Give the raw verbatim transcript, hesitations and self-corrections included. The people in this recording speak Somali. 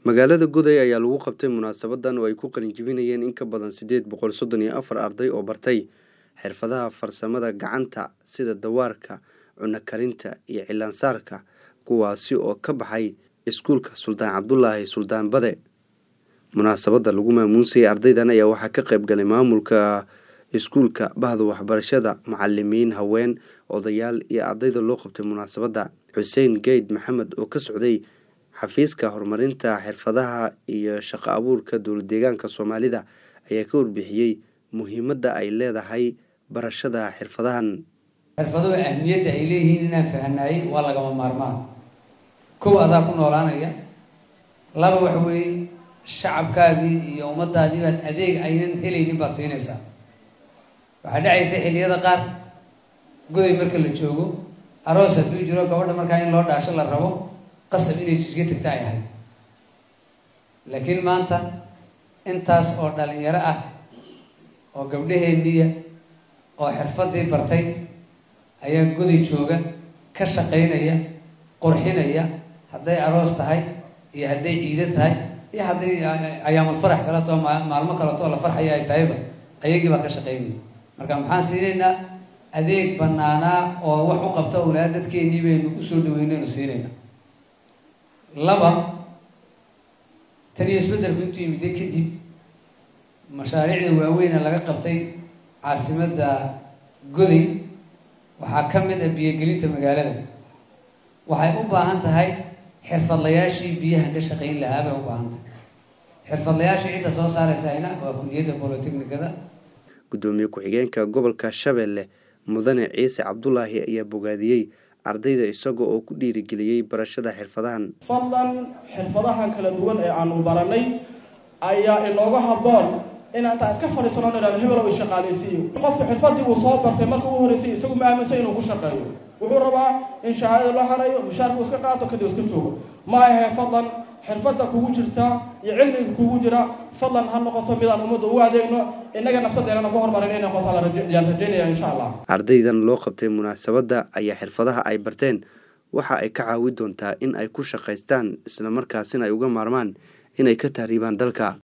Magaalada Goday ayaa lagu qabtay munaasabadan oo ay ku qalin jebinayeen in ka badan sideed boqol soddon iyo afar arday oo bartay xirfadaha farsamada gacanta sida dawaarka, cunno karinta iyo cilaan saarka, kuwaasi oo ka baxay iskuulka Sultaan Cabdullaahi Suldaan Bade. Munaasabada lagu maamuusay ardaydan ayaa waxaa ka qayb galay maamulka iskuulka, bahda waxbarashada, macallimiin, haween, odayaal iyo ardayda loo qabtay munaasabada. Xuseen Geyd Maxamed oo ka socday xafiiska horumarinta xirfadaha iyo shaqo abuurka dowlad deegaanka Soomaalida ayaa ka warbixiyay muhiimadda ay leedahay barashada xirfadahan. xirfaduhu ahmiyadda ay leeyihiin inaan fahanay waa lagama maarmaan. kow adaa ku noolaanaya, laba waxa weeye shacabkaagii iyo ummadaadii baad adeeg aynan helaynin baad siinaysaa. waxaa dhacaysa xilliyada qaar Goday marka la joogo aroos hadduu jiro gabadha markaa in loo dhaasho la rabo qasab inay jijga tagta ay ahayd, laakiin maanta intaas oo dhalinyaro ah oo gabdhaheeniya oo xirfadii bartay ayaa Goday jooga, ka shaqaynaya, qurxinaya, hadday aroos tahay iyo hadday ciido tahay iyo hadday ayaamul farax kala too maalmo kala too la farxaya ay tahayba ayagii baa ka shaqaynaya. marka maxaan siinaynaa adeeg banaanaa oo wax u qabta awlaad dadkeenii baynu u soo dhaweynaynu siinaynaa. laba tan iyo isbeddelku intuu yimid kadib mashaariicda waaweyn laga qabtay caasimadda Goday waxaa ka mid ah biyogelinta magaalada. waxay u baahan tahay xirfadlayaashii biyaha ka shaqayn lahaa bay u baahan tahay. xirfadlayaashii cidda soo saaraysayna waa kulliyadda polytechnicada. Gudoomiye ku-xigeenka gobolka Shabeelle Mudane Ciise Cabdullaahi ayaa bogaadiyey ardayda isaga oo ku dhiirigeliyay barashada xirfadahan. fadlan xirfadahan kala duwan ee aanu baranay ayaa inooga habboon inaan taa iska fadhiisano inaan hebel oo shaqaaleysiiyo. qofku xirfadii uu soo bartay markuu u horeysay isagu ma aaminsan inuu ku shaqeeyo, wuxuu rabaa in shahaado la harayo, mushaarku iska qaato kadib iska joogo. ma aha fadlan xirfadda kugu jirta iyo cilmiga kugu jira fadlan ha noqoto mid aan ummadda u adeegno, innaga nafsadeena ku horumarin inay noqoto la rajaynaya insha Allah. Ardaydan loo qabtay munaasabada ayaa xirfadaha ay barteen waxa ay ka caawin doontaa in ay ku shaqaystaan isla markaasina ay uga maarmaan inay ka tahriibaan dalka.